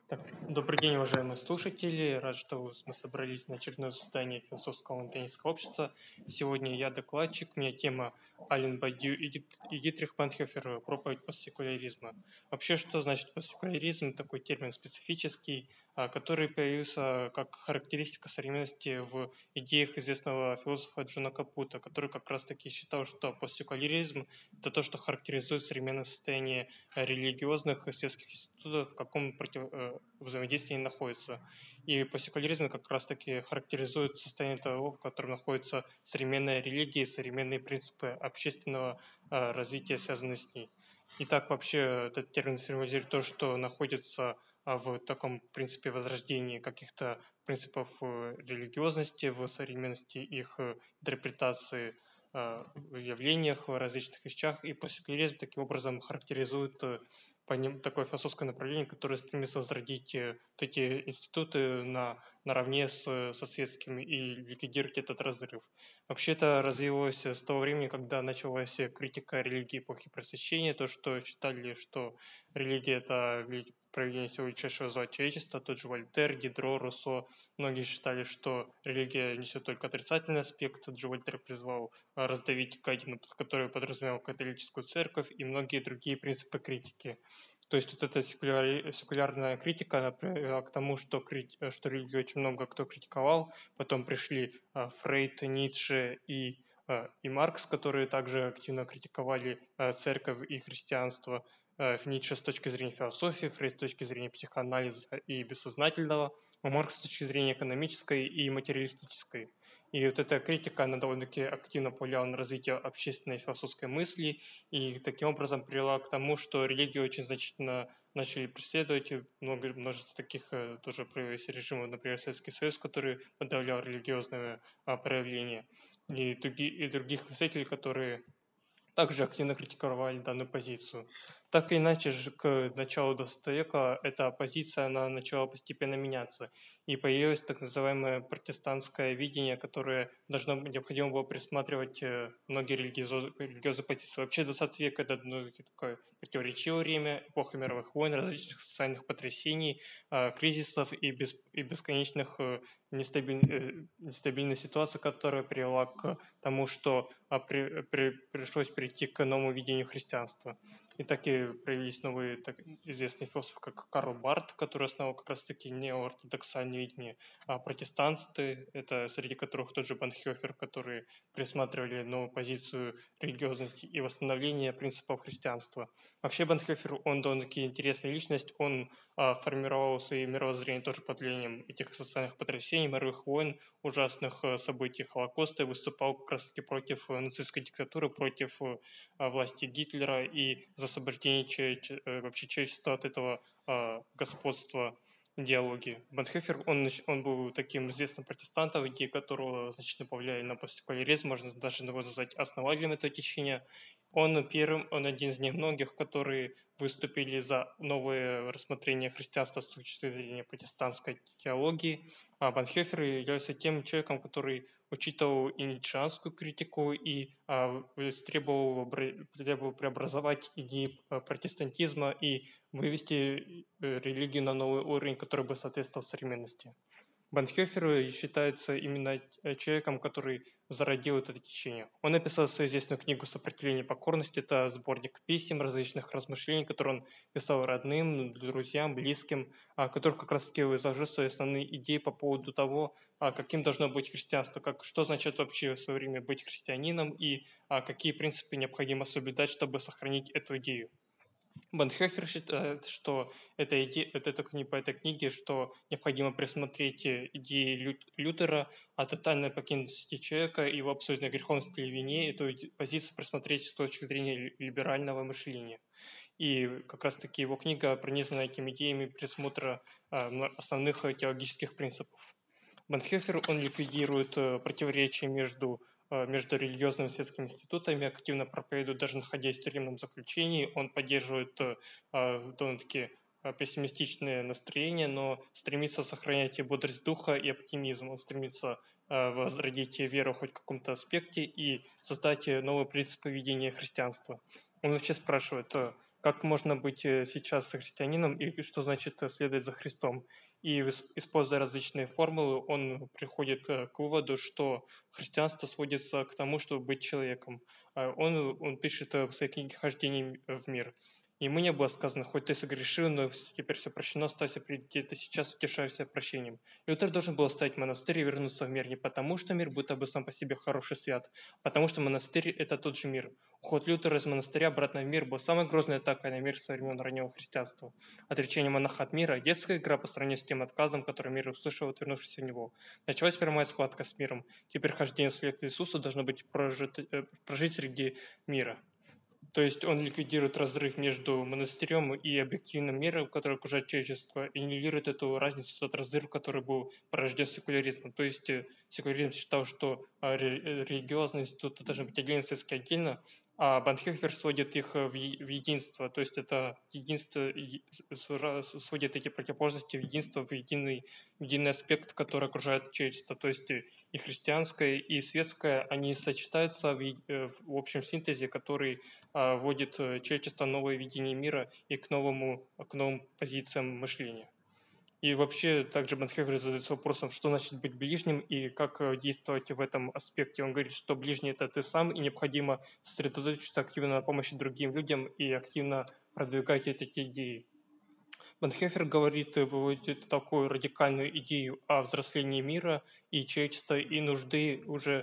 Так, добрый день, уважаемые слушатели. Рад, что мы собрались на очередное заседание философского монтанистского общества. Сегодня я докладчик, у меня тема Ален Бадью и Дитрих Бонхофер «Проповедь постсекуляризма». Вообще, что значит постсекуляризм? Такой термин специфический, который появился как характеристика современности в идеях известного философа Джона Капута, который как раз-таки считал, что постсекуляризм – это то, что характеризует современное состояние религиозных и светских институтов, в каком взаимодействии они находятся. И постсекуляризм как раз-таки характеризует состояние того, в котором находится современная религия и современные принципы общественного развития, связанные с ней. Итак, вообще этот термин символизирует то, что находится в таком принципе возрождения каких-то принципов религиозности, в современности их интерпретации в явлениях, в различных вещах, и постсекуляризм таким образом характеризует по ним такое философское направление, которое стремится возродить вот эти институты наравне со светскими и ликвидировать этот разрыв. Вообще это развилось с того времени, когда началась критика религии эпохи Просвещения, то, что считали, что религия – это проявление всего величайшего зла человечества, тот же Вольтер, Дидро, Руссо. Многие считали, что религия несет только отрицательный аспект. Тот же Вольтер призвал раздавить гадину, который подразумевал католическую церковь, и многие другие принципы критики. То есть вот эта секулярная критика она привела к тому, что религию очень много кто критиковал. Потом пришли Фрейд, Ницше и Маркс, которые также активно критиковали церковь и христианство. Ницше с точки зрения философии, Фрейд с точки зрения психоанализа и бессознательного, а Маркс с точки зрения экономической и материалистической. И вот эта критика, она довольно-таки активно повлияла на развитие общественной и философской мысли, и таким образом привела к тому, что религию очень значительно начали преследовать. Множество таких тоже проявились режимов, например, Советский Союз, который подавлял религиозные проявления, и других мыслителей, которые также активно критиковали данную позицию. Так или иначе, к началу 20 века эта позиция она начала постепенно меняться, и появилось так называемое протестантское видение, которое необходимо было пересматривать многие религиозные позиции. Вообще 20 век – это такое противоречивое время, эпоха мировых войн, различных социальных потрясений, кризисов и бесконечных нестабильной ситуации, которая привела к тому, что пришлось перейти к новому видению христианства. И так и появились новые известные философы, как Карл Барт, который основал как раз-таки неортодоксальное видение, а протестанты, это среди которых тот же Бонхофер, которые присматривали новую позицию религиозности и восстановления принципов христианства. Вообще Бонхофер, он довольно-таки интересная личность, он формировал свои мировоззрения тоже под влиянием этих социальных потрясений, мировых войн, ужасных событий Холокоста, и выступал как раз-таки против нацистской диктатуры, против власти Гитлера и за освобождение вообще человечества от этого господства идеологии. Бонхофер, он был таким известным протестантом, идеи которого значительно повлияли на постсекуляризм, можно даже его назвать основателем этого течения. Он один из немногих, которые выступили за новое рассмотрение христианства с точки зрения протестантской теологии. А Бонхофер является тем человеком, который учитывал и ницшеанскую критику, и требовал преобразовать идеи протестантизма и вывести религию на новый уровень, который бы соответствовал современности. Бонхофер считается именно человеком, который зародил это течение. Он написал свою известную книгу «Сопротивление покорности». Это сборник писем, различных размышлений, которые он писал родным, друзьям, близким, которых как раз-таки изложил свои основные идеи по поводу того, каким должно быть христианство, что значит вообще в свое время быть христианином и какие принципы необходимо соблюдать, чтобы сохранить эту идею. Бонхофер считает, что по этой книге, что необходимо присмотреть идеи Лютера о тотальной покинутости человека и его абсолютной греховности или вине, эту позицию присмотреть с точки зрения либерального мышления. И как раз-таки его книга пронизана этими идеями присмотра основных теологических принципов. Бонхофер, он ликвидирует противоречия между религиозными и светскими институтами, активно проповедует, даже находясь в тюремном заключении. Он поддерживает довольно-таки пессимистичные настроения, но стремится сохранять и бодрость духа, и оптимизм. Он стремится возродить веру хоть в каком-то аспекте и создать новые принципы ведения христианства. Он вообще спрашивает, как можно быть сейчас христианином и что значит следовать за Христом. И используя различные формулы, он приходит к выводу, что христианство сводится к тому, чтобы быть человеком. Он пишет в своей книге «Хождение в мир». И мне было сказано: хоть ты согрешил, но теперь все прощено, оставайся где ты сейчас, утешаешься прощением. И Лютер должен был оставить монастырь и вернуться в мир не потому, что мир будто бы сам по себе хороший свят, а потому что монастырь – это тот же мир. Уход Лютера из монастыря обратно в мир был самой грозной атакой на мир со времен раннего христианства. Отречение монаха от мира – детская игра по сравнению с тем отказом, который мир услышал, отвернувшись в него. Началась прямая схватка с миром. Теперь хождение вслед Иисуса должно быть прожить среди мира. То есть он ликвидирует разрыв между монастырем и объективным миром, который окружает человечество, и нивелирует эту разницу, тот разрыв, который был порожден секуляризмом. То есть секуляризм считал, что религиозные институты должны быть отдельно, светские отдельно, а Банхёфер сводит их в единство. То есть это единство сводит эти противоположности в единство, в единый аспект, который окружает человечество. То есть и христианское, и светское, они сочетаются в общем синтезе, который вводит человечество в новое видение мира и к новым позициям мышления. И вообще также Банхевер задается вопросом, что значит быть ближним и как действовать в этом аспекте. Он говорит, что ближний – это ты сам, и необходимо сосредоточиться активно на помощи другим людям и активно продвигать эти идеи. Банхефер говорит, выводит такую радикальную идею о взрослении мира и человечества, и нужды уже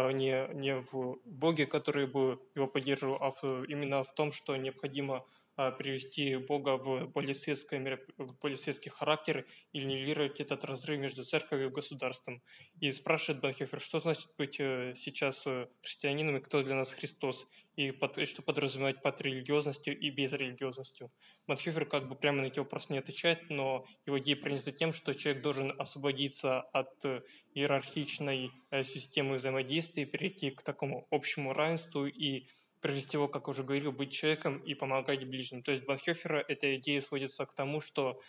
не в Боге, который бы его поддерживал, а именно в том, что необходимо привести Бога в более светский характер и нивелировать этот разрыв между церковью и государством. И спрашивает Банхефер, что значит быть сейчас христианином и кто для нас Христос, и что подразумевать под религиозностью и безрелигиозностью. Банхёфер как бы прямо на эти вопросы не отвечает, но его идея пронизана тем, что человек должен освободиться от иерархичной системы взаимодействия, перейти к такому общему равенству и прежде всего, как уже говорил, быть человеком и помогать ближним. То есть Банхёфера эта идея сводится к тому, что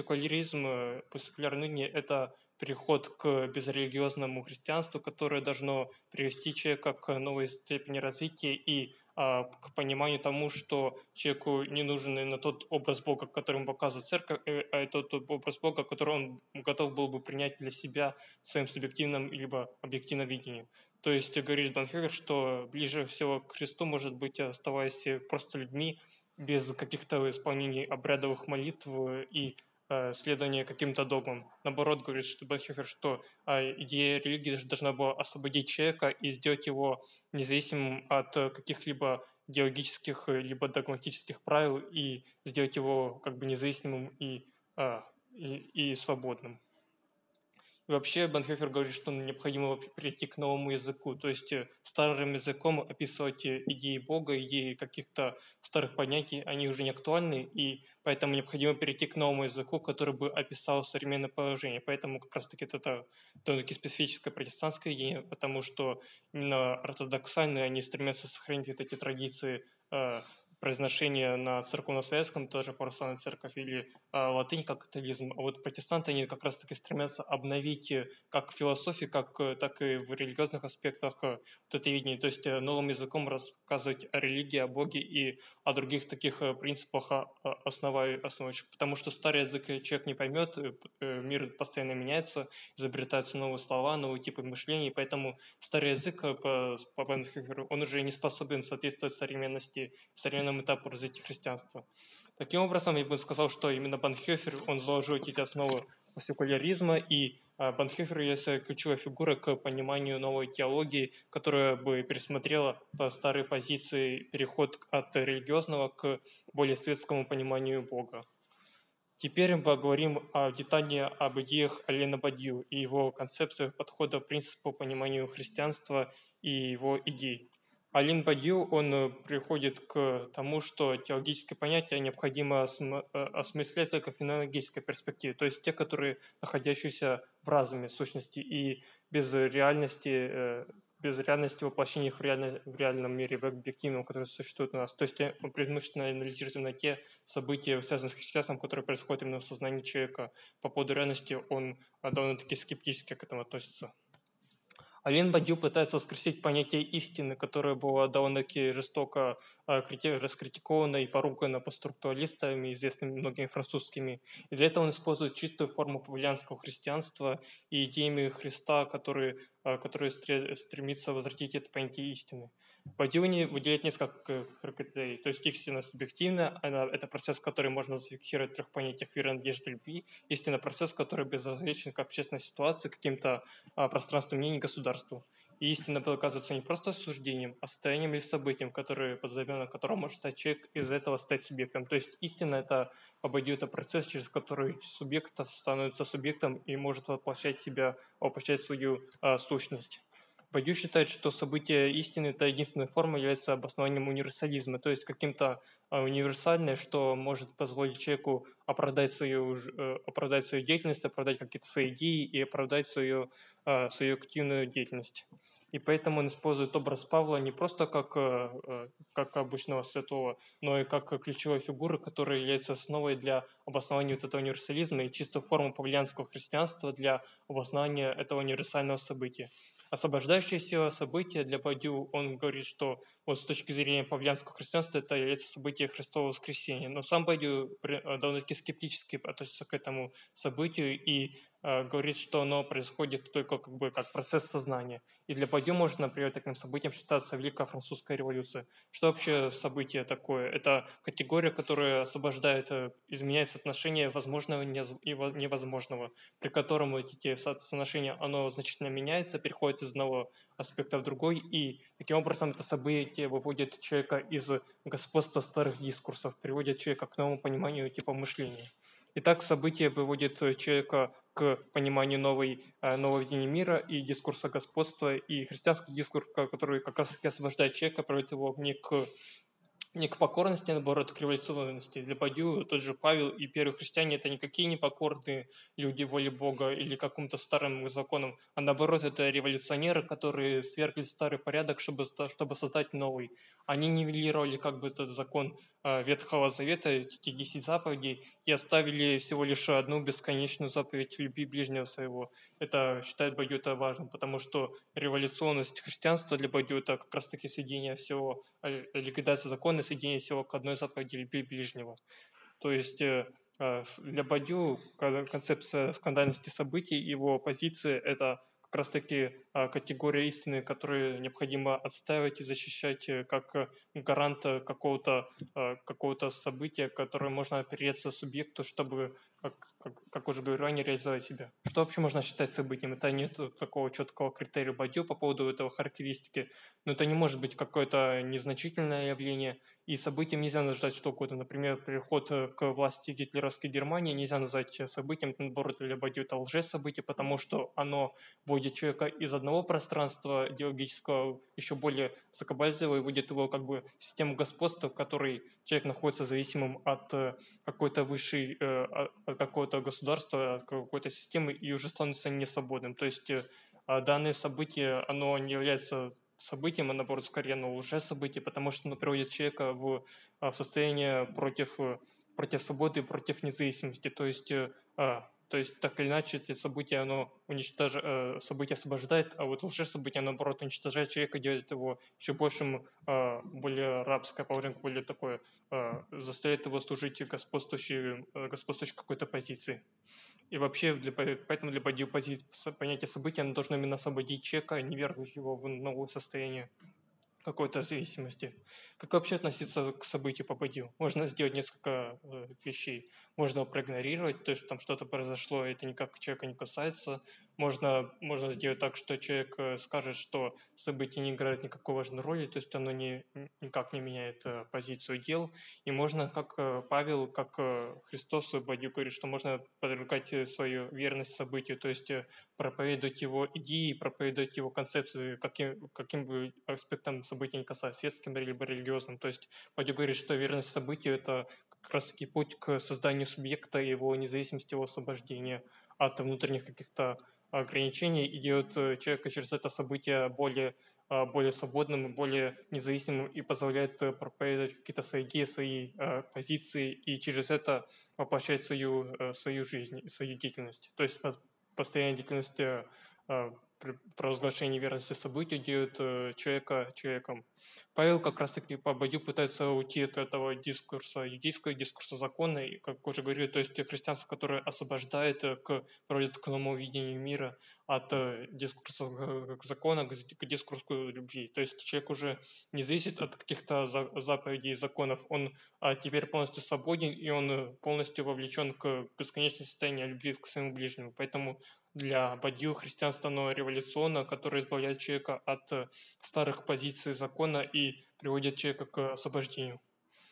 постсекулярное ныне – это переход к безрелигиозному христианству, которое должно привести человека к новой степени развития и к пониманию тому, что человеку не нужен именно тот образ Бога, который ему показывает церковь, а тот образ Бога, который он готов был бы принять для себя своим субъективным либо объективным видением. То есть говорит Банхевер, что ближе всего к Христу может быть, оставаясь просто людьми, без каких-то исполнений обрядовых молитв и следования каким-то догмам. Наоборот, говорит, что Банхевер, что идея религии должна была освободить человека и сделать его независимым от каких-либо идеологических либо догматических правил и сделать его как бы независимым и свободным. И вообще Банхёфер говорит, что необходимо перейти к новому языку, то есть старым языком описывать идеи Бога, идеи каких-то старых понятий, они уже не актуальны, и поэтому необходимо перейти к новому языку, который бы описал современное положение. Поэтому как раз-таки это довольно-таки специфическая протестантская идея, потому что именно ортодоксальные, они стремятся сохранить вот эти традиции произношения на церковно-славянском, тоже православная церковь, или латынь как католизм. А вот протестанты, они как раз-таки стремятся обновить как в философии, так и в религиозных аспектах вот это видение. То есть новым языком рассказывать о религии, о Боге и о других таких принципах основывающих. Потому что старый язык человек не поймет, мир постоянно меняется, изобретаются новые слова, новые типы мышления, и поэтому старый язык, по Бенхеферу, он уже не способен соответствовать современному этапу развития христианства. Таким образом, я бы сказал, что именно Банхёфер, он заложил эти основы секуляризма, и Банхёфер является ключевой фигурой к пониманию новой теологии, которая бы пересмотрела старые позиции переход от религиозного к более светскому пониманию Бога. Теперь мы поговорим детальнее об идеях Алена Бадью и его концепциях подхода к принципу пониманию христианства и его идей. Ален Бадью, он приходит к тому, что теологические понятия необходимо осмыслять только в феноменологической перспективе, то есть те, которые находящиеся в разуме сущности и без реальности воплощения их в реальном мире, в объективном, который существует у нас. То есть он преимущественно анализирует на те события, связанные с христианством, которые происходят именно в сознании человека. По поводу реальности он довольно-таки скептически к этому относится. Алин Бадью пытается воскресить понятие истины, которое было довольно-таки жестоко раскритиковано и поругано постструктуралистами, известными многими французскими. И для этого он использует чистую форму павлианского христианства и идеями Христа, который стремится возвратить это понятие истины. Бадью выделяет несколько критерий. То есть истина субъективна, это процесс, который можно зафиксировать в трех понятиях веры, надежды, любви. Истина – процесс, который безразличен к общественной ситуации, каким-то пространству мнений государству. И истина оказывается не просто суждением, а состоянием или событием, под знаменем которого может стать человек, из этого стать субъектом. То есть истина – это это процесс, через который субъект становится субъектом и может воплощать свою сущность. Бадью считает, что событие истины – это единственная форма, является обоснованием универсализма, то есть каким-то универсальное, что может позволить человеку оправдать свою деятельность, оправдать какие-то свои идеи и оправдать свою активную деятельность. И поэтому он использует образ Павла не просто как обычного святого, но и как ключевой фигуры, которая является основой для обоснования вот этого универсализма и чистую форму павлианского христианства для обоснования этого универсального события. Освобождающее сила события для Бадью, он говорит, что вот с точки зрения павлианского христианства это является событие Христового воскресения. Но сам Бадью довольно-таки скептически относится к этому событию и говорит, что оно происходит только как процесс сознания. И для Бадью может, например, таким событием считаться Великая Французская революция. Что вообще событие такое? Это категория, которая освобождает, изменяет соотношение возможного и невозможного, при котором эти соотношения, оно значительно меняется, переходит из одного аспекта в другой, и таким образом это событие выводит человека из господства старых дискурсов, приводит человека к новому пониманию типа мышления. Итак, событие выводит человека к пониманию нового видения мира и дискурса господства, и христианский дискурс, который как раз-таки освобождает человека, приводит его не к покорности, а наоборот, к революционности. Для Бадью тот же Павел и первые христиане – это никакие не покорные люди воле Бога или каким-то старым законам, а наоборот, это революционеры, которые свергли старый порядок, чтобы создать новый. Они нивелировали этот закон Ветхого Завета, эти 10 заповедей, и оставили всего лишь одну бесконечную заповедь «люби ближнего своего». Это считает Бадью это важным, потому что революционность христианства для Бадью – это как раз-таки соединение всего, ликвидация закона, соединение всего к одной заповеди «люби ближнего». То есть для Бадью концепция скандальности событий, его позиция – это как раз-таки категория истины, которую необходимо отстаивать и защищать как гарант какого-то события, которое можно опереться субъекту, чтобы, как уже говорил ранее, реализовать себя. Что вообще можно считать событием? Это нет такого четкого критерия Бадью по поводу этого характеристики, но это не может быть какое-то незначительное явление, и событием нельзя назвать что угодно. Например, переход к власти гитлеровской Германии нельзя назвать событием, наоборот, для Бадью это лжесобытие, потому что оно вводит человека из одного пространства идеологического, еще более закабалитого, и вводит его в систему господства, в которой человек находится зависимым от какой-то от какого-то государства, от какой-то системы, и уже становится несвободным. То есть данное событие, оно не является событием, а наоборот, скорее оно уже событие, потому что оно приводит человека в состояние против свободы, против независимости. То есть так или иначе, это событие, событие освобождает, а вот лжесобытие, наоборот, уничтожает человека, делает его еще большим, более рабское положение, более такое, заставляет его служить господствующей какой-то позиции. И вообще, поэтому для Бадью понятие события, оно должно именно освободить человека, а не вернуть его в новое состояние какой-то зависимости. Как вообще относиться к событию по Бадью? Можно сделать несколько вещей. Можно проигнорировать, то есть там что-то произошло, это никак человека не касается. Можно сделать так, что человек скажет, что событие не играет никакой важной роли, то есть оно никак не меняет позицию дел. И можно, как Павел, как Христос в Бадью говорит, что можно подвергать свою верность событию, то есть проповедовать его идеи, проповедовать его концепции, каким бы аспектом событий не касаясь, светским либо религиозным. То есть Бадью говорит, что верность событию – это как раз-таки путь к созданию субъекта, его независимости, его освобождения от внутренних каких-то ограничений и делает человека через это событие более свободным, более независимым и позволяет проповедовать какие-то свои идеи, свои позиции и через это воплощать свою жизнь и свою деятельность. То есть постоянная деятельность провозглашение верности событию делает человека человеком. Павел как раз-таки по Бадью пытается уйти от этого дискурса иудейского, дискурса закона, и, как уже говорили, то есть христианство, которое освобождает, приводит к новому видению мира от дискурса закона к дискурсу любви. То есть человек уже не зависит от каких-то заповедей и законов, он теперь полностью свободен, и он полностью вовлечен к бесконечной состоянию любви к своему ближнему. Поэтому для Бадью христианство, оно революционно, которое избавляет человека от старых позиций закона и приводит человека к освобождению.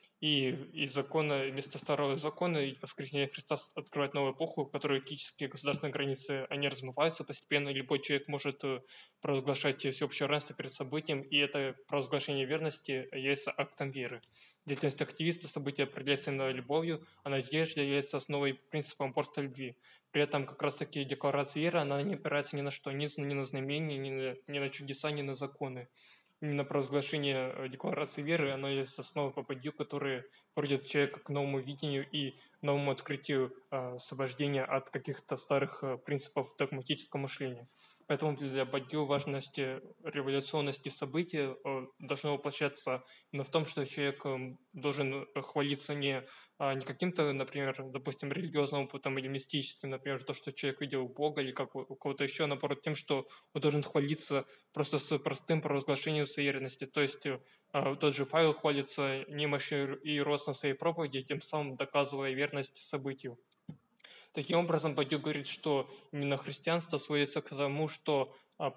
И из закона, вместо старого закона и воскресения Христа открывает новую эпоху, в которой этические государственные границы, они размываются постепенно, и любой человек может провозглашать всеобщее равенство перед событием, и это провозглашение верности является актом веры. Деятельность активиста события определяется именно любовью, а надежда является основой принципом упорства любви. При этом как раз-таки декларация веры, она не опирается ни на что, ни на знамения, ни на чудеса, ни на законы. Именно провозглашение декларации веры, оно есть основой по Бадью, которые приводят человека к новому видению и новому открытию освобождения от каких-то старых принципов догматического мышления. Поэтому для Бадью важность революционности события должно воплощаться именно в том, что человек должен хвалиться не каким-то, например, допустим, религиозным опытом или мистическим, например, то, что человек видел Бога или как у кого-то еще, а наоборот, тем, что он должен хвалиться просто с простым провозглашением своей верности. То есть тот же Павел хвалится немощью и ростом своей проповеди, тем самым доказывая верность событию. Таким образом, Бадью говорит, что именно христианство сводится к тому, что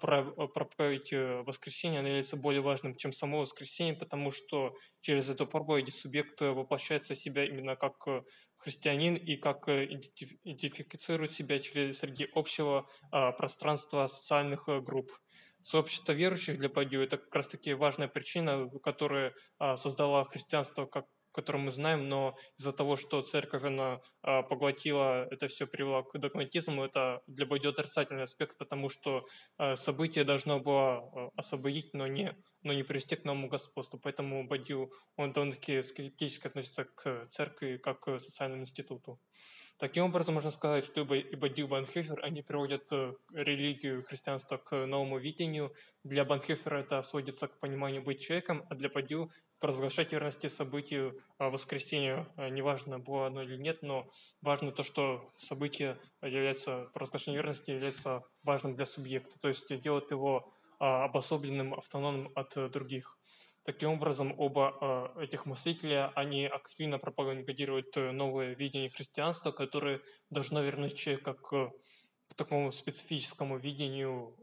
проповедь воскресения она является более важным, чем само воскресение, потому что через эту проповедь субъект воплощается в себя именно как христианин и как идентифицирует себя среди общего пространства социальных групп. Сообщество верующих для Бадью – это как раз-таки важная причина, которая создала христианство как которое мы знаем, но из-за того, что церковь она поглотила это все, привела к догматизму, это для Бадью отрицательный аспект, потому что событие должно было освободить, но не привести к новому господству. Поэтому Бадью, он довольно-таки скептически относится к церкви как к социальному институту. Таким образом, можно сказать, что и Бадью, и Банхёфер, они приводят религию христианства к новому видению. Для Банхёфера это сводится к пониманию быть человеком, а для Бадью провозглашать верности событию воскресения. Неважно, было оно или нет, но важно то, что событие является, провозглашение верности является важным для субъекта, то есть делает его обособленным, автономным от других. Таким образом, оба этих мыслителя, они активно пропагандируют новое видение христианства, которое должно вернуть человека к такому специфическому видению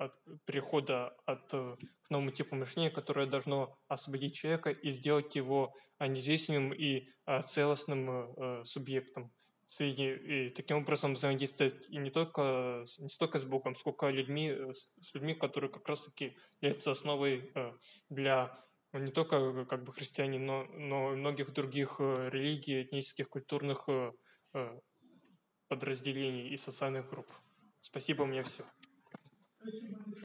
перехода к новому типу мышления, которое должно освободить человека и сделать его независимым и целостным субъектом. И таким образом взаимодействовать и не столько с Богом, сколько с людьми, которые как раз-таки являются основой для не только как бы христианин, но и многих других религий, этнических, культурных подразделений и социальных групп. Спасибо, у меня все.